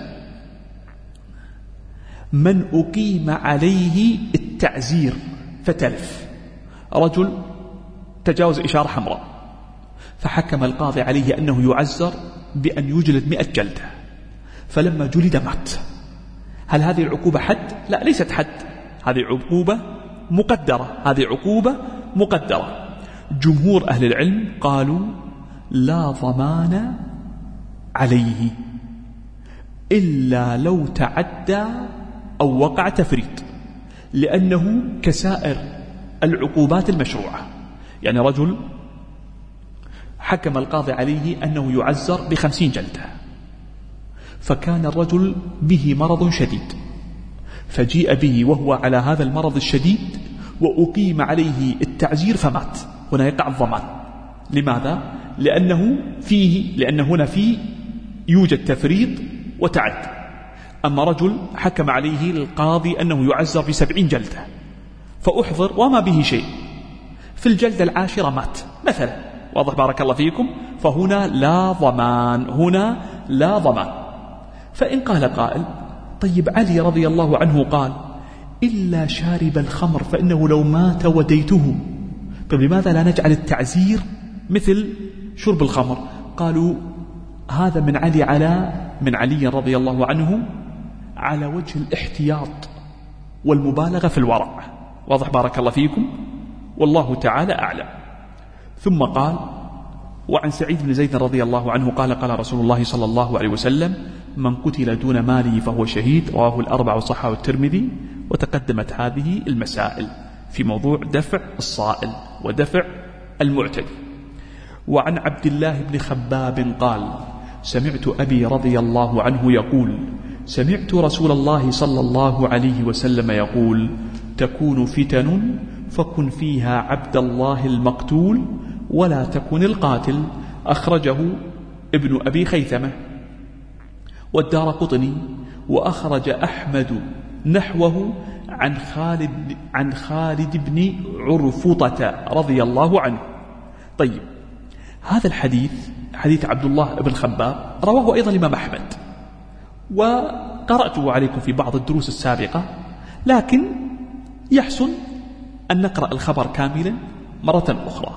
من أقيم عليه التعزير فتلف، رجل تجاوز إشارة حمراء فحكم القاضي عليه أنه يعزر بأن يجلد مئة جلدة، فلما جلد مات، هل هذه العقوبة حد؟ لا، ليست حد، هذه عقوبة مقدرة، هذه عقوبة مقدرة. جمهور أهل العلم قالوا لا ضمان عليه إلا لو تعدى أو وقع تفريط، لأنه كسائر العقوبات المشروعة. يعني رجل حكم القاضي عليه أنه يعزر بخمسين جلدة، فكان الرجل به مرض شديد، فجيء به وهو على هذا المرض الشديد وأقيم عليه التعزير فمات. هنا يقع الضمان. لماذا؟ لأنه فيه لأن هنا فيه يوجد تفريط وتعدي. أما رجل حكم عليه القاضي أنه يعزر بسبعين جلدة فأحضر وما به شيء، في الجلدة العاشرة مات مثلا، واضح بارك الله فيكم، فهنا لا ضمان، هنا لا ضمان. فإن قال قائل طيب علي رضي الله عنه قال إلا شارب الخمر فإنه لو مات وديته، طيب لماذا لا نجعل التعزير مثل شرب الخمر؟ قالوا هذا من علي على من علي رضي الله عنه على وجه الاحتياط والمبالغة في الورع، واضح بارك الله فيكم، والله تعالى أعلم. ثم قال وعن سعيد بن زيد رضي الله عنه قال قال رسول الله صلى الله عليه وسلم من قتل دون ماله فهو شهيد، رواه الأربع وصححه الترمذي. وتقدمت هذه المسائل في موضوع دفع الصائل ودفع المعتدي. وعن عبد الله بن خباب قال سمعت أبي رضي الله عنه يقول سمعت رسول الله صلى الله عليه وسلم يقول تكون فتن فكن فيها عبد الله المقتول ولا تكن القاتل. أخرجه ابن أبي خيثمة والدارقطني، وأخرج أحمد نحوه عن خالد عن خالد بن عرفطة رضي الله عنه. طيب هذا الحديث حديث عبد الله بن خباب رواه أيضا الإمام أحمد، وقرأته عليكم في بعض الدروس السابقة، لكن يحسن أن نقرأ الخبر كاملا مرة أخرى.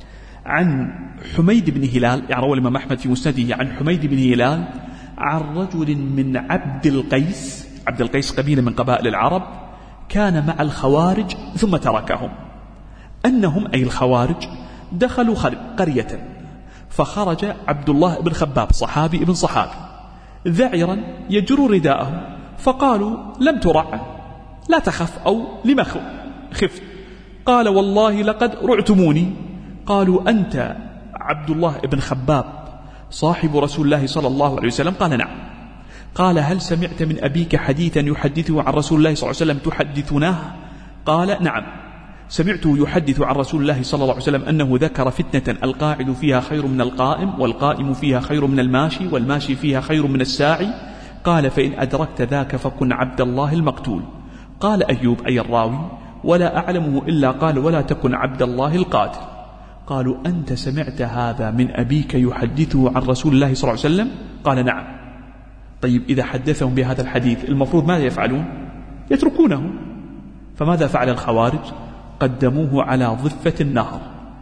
عن حميد بن هلال، يعني روى الإمام أحمد في مسنده عن حميد بن هلال عن رجل من عبد القيس، عبد القيس قبيلة من قبائل العرب، كان مع الخوارج ثم تركهم، أنهم أي الخوارج دخلوا قرية، فخرج عبد الله بن خباب صحابي ابن صحابي ذعرا يجر رداءه، فقالوا لم ترع، لا تخف أو لما خفت؟ قال والله لقد رعتموني. قالوا أنت عبد الله بن خباب صاحب رسول الله صلى الله عليه وسلم؟ قال نعم. قال هل سمعت من أبيك حديثا يحدثه عن رسول الله صلى الله عليه وسلم تحدثناه؟ قال نعم، سمعته يحدث عن رسول الله صلى الله عليه وسلم أنه ذكر فتنة القاعد فيها خير من القائم، والقائم فيها خير من الماشي، والماشي فيها خير من الساعي. قال فإن أدركت ذاك فكن عبد الله المقتول. قال أيوب أي الراوي ولا أعلمه إلا قال ولا تكن عبد الله القاتل. قالوا أنت سمعت هذا من أبيك يحدثه عن رسول الله صلى الله عليه وسلم؟ قال نعم. طيب إذا حدثهم بهذا الحديث المفروض ماذا يفعلون؟ يتركونه. فماذا فعل الخوارج؟ قدموه على ضفة النهر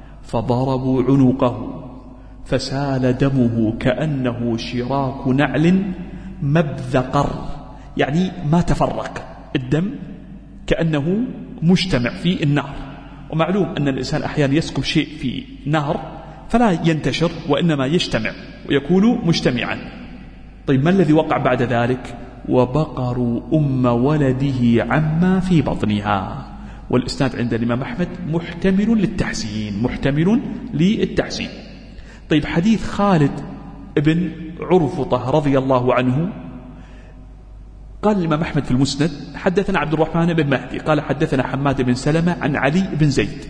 فضربوا عنقه فسال دمه كأنه شراك نعل مبذقر، يعني ما تفرق الدم، كأنه مجتمع في النهر. ومعلوم أن الإنسان أحيانا يسكب شيء في نهر فلا ينتشر وإنما يجتمع ويكون مجتمعا. طيب ما الذي وقع بعد ذلك؟ وبقروا أم ولده عما في بطنها. والإسناد عند الإمام أحمد محتمل للتحسين، محتمل للتحسين. طيب حديث خالد بن عرفطة رضي الله عنه، قال الإمام أحمد في المسند حدثنا عبد الرحمن بن مهدي قال حدثنا حماد بن سلمة عن علي بن زيد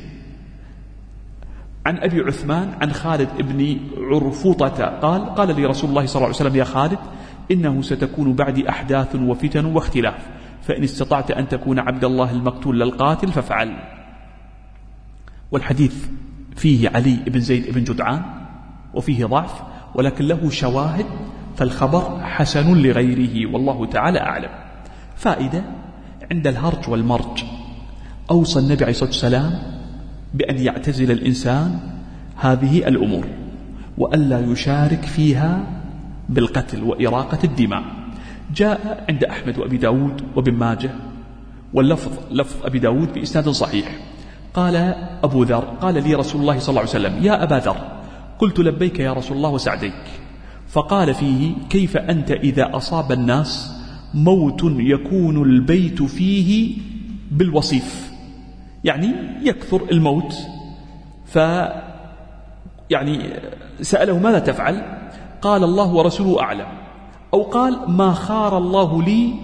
عن أبي عثمان عن خالد بن عرفطة قال قال لي رسول الله صلى الله عليه وسلم يا خالد إنه ستكون بعدي أحداث وفتن واختلاف، فإن استطعت أن تكون عبد الله المقتول للقاتل فافعل. والحديث فيه علي بن زيد بن جدعان وفيه ضعف، ولكن له شواهد، فالخبر حسن لغيره والله تعالى أعلم. فائدة: عند الهرج والمرج أوصى النبي عليه الصلاة والسلام بأن يعتزل الإنسان هذه الأمور وألا يشارك فيها بالقتل وإراقة الدماء. جاء عند أحمد وأبي داود وابن ماجه، واللفظ لفظ أبي داود بإسناد صحيح، قال أبو ذر: قال لي رسول الله صلى الله عليه وسلم: يا أبا ذر. قلت: لبيك يا رسول الله وسعديك. فقال فيه: كيف أنت إذا أصاب الناس موت يكون البيت فيه بالوصيف، يعني يكثر الموت، ف يعني سأله: ماذا تفعل؟ قال: الله ورسوله أعلم. أو قال: ما خار الله لي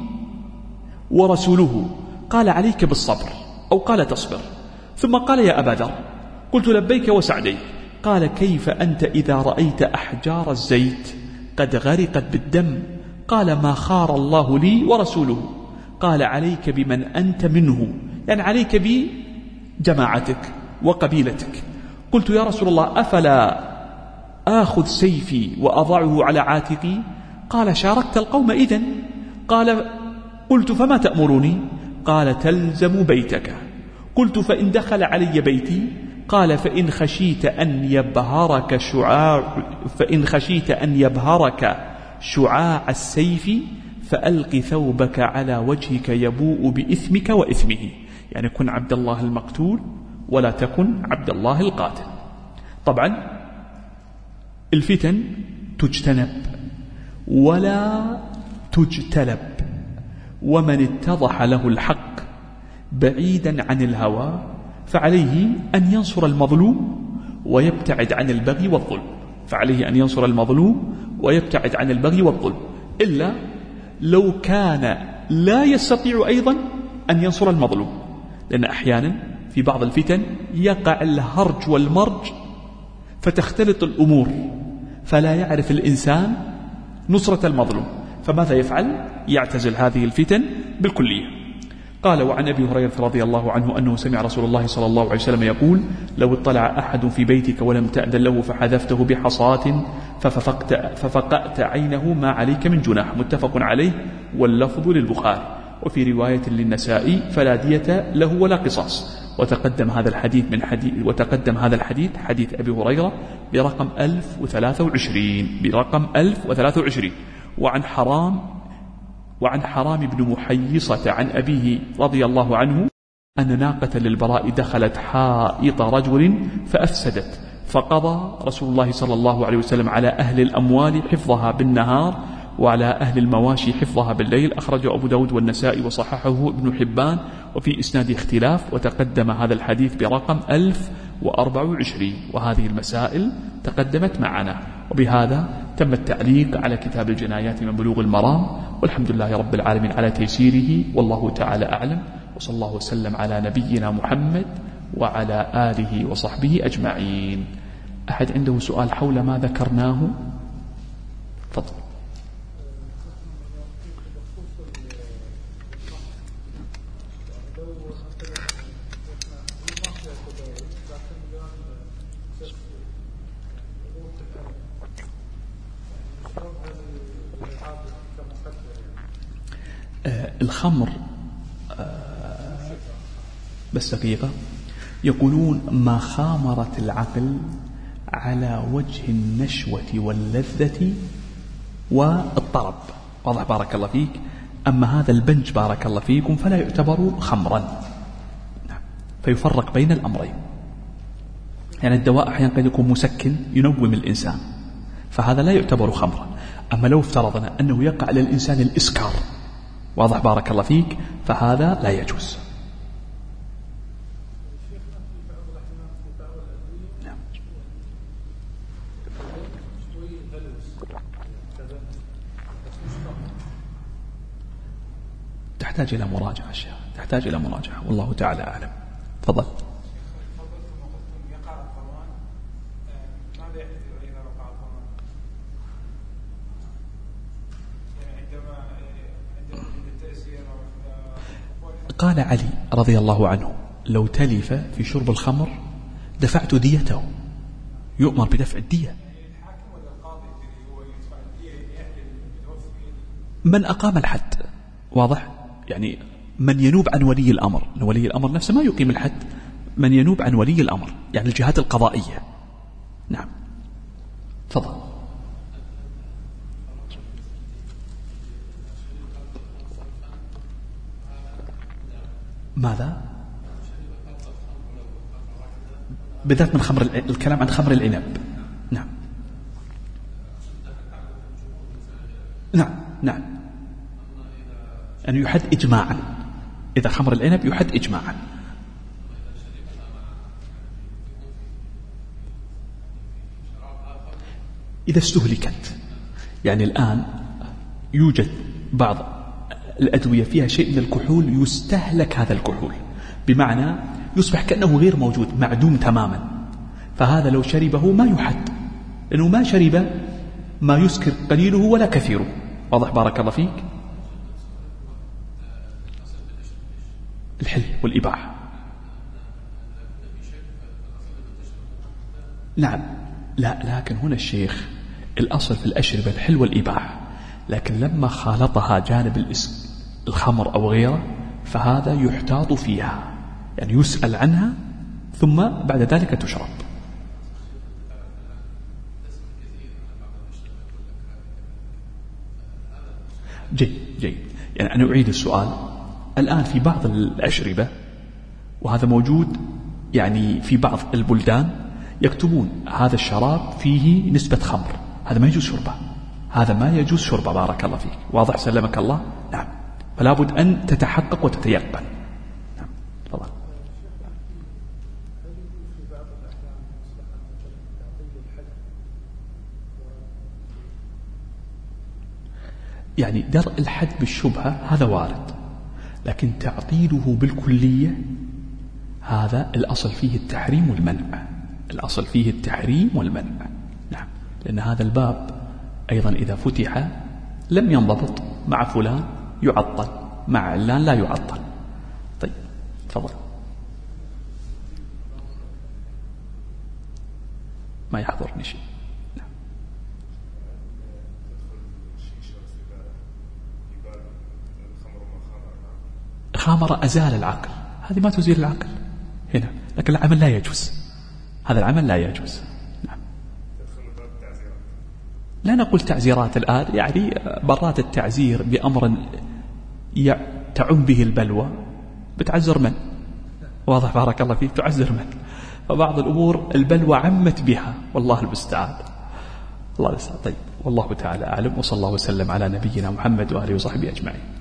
ورسوله. قال: عليك بالصبر. أو قال: تصبر. ثم قال: يا أبا ذر. قلت: لبيك وسعديك. قال: كيف أنت إذا رأيت أحجار الزيت قد غرقت بالدم؟ قال: ما خار الله لي ورسوله. قال: عليك بمن أنت منه، يعني عليك بجماعتك وقبيلتك. قلت: يا رسول الله، أفلا آخذ سيفي وأضعه على عاتقي؟ قال: شاركت القوم إذن. قال: قلت: فما تأمرني؟ قال: تلزم بيتك. قلت: فإن دخل علي بيتي؟ قال: فإن خشيت أن يبهرك شعاع فإن خشيت أن يبهرك شعاع السيف فألق ثوبك على وجهك يبوء بإثمك وإثمه، يعني كن عبد الله المقتول ولا تكن عبد الله القاتل. طبعا الفتن تجتنب ولا تجتلب، ومن اتضح له الحق بعيدا عن الهوى فعليه أن ينصر المظلوم ويبتعد عن البغي والظلم فعليه أن ينصر المظلوم ويبتعد عن البغي والظلم، إلا لو كان لا يستطيع أيضا أن ينصر المظلوم، لأن أحيانا في بعض الفتن يقع الهرج والمرج فتختلط الأمور فلا يعرف الإنسان نصرة المظلوم، فماذا يفعل؟ يعتزل هذه الفتن بالكلية. قال: وعن أبي هريرة رضي الله عنه أنه سمع رسول الله صلى الله عليه وسلم يقول: لو اطلع أحد في بيتك ولم تأذن له فحذفته بحصاة ففقت, ففقأت عينه ما عليك من جناح. متفق عليه، واللفظ للبخاري. وفي رواية للنسائي: فلا دية له ولا قصاص. وتقدم هذا الحديث من حديث وتقدم هذا الحديث حديث أبي هريرة برقم ألف وثلاثة وعشرين برقم ألف وثلاثة وعشرين. وعن حرام وعن حرام بن محيصة عن أبيه رضي الله عنه أن ناقة للبراء دخلت حائط رجل فأفسدت، فقضى رسول الله صلى الله عليه وسلم على أهل الأموال حفظها بالنهار وعلى أهل المواشي حفظها بالليل. أخرجه أبو داود والنسائي وصححه ابن حبان، وفي إسناد اختلاف. وتقدم هذا الحديث برقم ألف وأربعة وعشرين، وهذه المسائل تقدمت معنا. وبهذا تم التعليق على كتاب الجنايات من بلوغ المرام، والحمد لله رب العالمين على تيسيره، والله تعالى أعلم. وصلى الله وسلم على نبينا محمد وعلى آله وصحبه أجمعين. أحد عنده سؤال حول ما ذكرناه؟ تفضل. آه الخمر آه بس دقيقة، يقولون ما خامرت العقل على وجه النشوة واللذة والطرب، واضح بارك الله فيك. أما هذا البنج بارك الله فيكم فلا يعتبر خمرا، فيفرق بين الأمرين. يعني الدواء أحيانا قد يكون مسكن ينوم الإنسان، فهذا لا يعتبر خمرا. أما لو افترضنا أنه يقع للإنسان الإسكار، واضح بارك الله فيك، فهذا لا يجوز. نعم. تحتاج إلى مراجعة الشيخ، تحتاج إلى مراجعة، والله تعالى أعلم. تفضل. قال علي رضي الله عنه: لو تلف في شرب الخمر دفعت ديته، يؤمر بدفع الدية. من أقام الحد، واضح، يعني من ينوب عن ولي الأمر، ولي الأمر نفسه ما يقيم الحد، من ينوب عن ولي الأمر يعني الجهات القضائية. نعم. تفضل. ماذا؟ بالذات من خمر الكلام عن خمر العنب. نعم نعم نعم أن يعني يحد إجماعا، إذا خمر العنب يحد إجماعا. إذا استهلكت، يعني الآن يوجد بعض الأدوية فيها شيء من الكحول يستهلك هذا الكحول، بمعنى يصبح كأنه غير موجود، معدوم تماما، فهذا لو شربه ما يحد، لأنه ما شرب ما يسكر قليله ولا كثيره. واضح بارك الله فيك؟ الحل والإباحة. نعم لا، لكن هنا الشيخ الأصل في الأشربة الحل والإباحة، لكن لما خالطها جانب الخمر أو غيره فهذا يحتاط فيها، يعني يسأل عنها ثم بعد ذلك تشرب. جيد جيد. يعني أنا أعيد السؤال. الآن في بعض الأشربة، وهذا موجود يعني في بعض البلدان، يكتبون هذا الشراب فيه نسبة خمر، هذا ما يجوز شربه، هذا ما يجوز شربه. بارك الله فيك. واضح سلمك الله؟ نعم. فلا بد أن تتحقق وتتيقن. نعم تفضل. يعني درء الحد بالشبهة هذا وارد، لكن تعطيله بالكلية هذا الأصل فيه التحريم والمنع، الأصل فيه التحريم والمنع. نعم، لأن هذا الباب أيضا إذا فتح لم ينضبط، مع فلان يعطل، مع علان لا يعطل. طيب تفضل. ما يحضرني شيء. نعم. خامر أزال العقل، هذه ما تزيل العقل هنا، لكن العمل لا يجوز، هذا العمل لا يجوز. نعم. لا نقول تعزيرات الآن، يعني برات التعزير بأمر تعم به البلوى بتعزر من؟ واضح بارك الله فيك، تعزر من؟ فبعض الأمور البلوى عمت بها، والله المستعان. الله المستعان. طيب والله تعالى أعلم، وصلى الله وسلم على نبينا محمد وآله وصحبه أجمعين.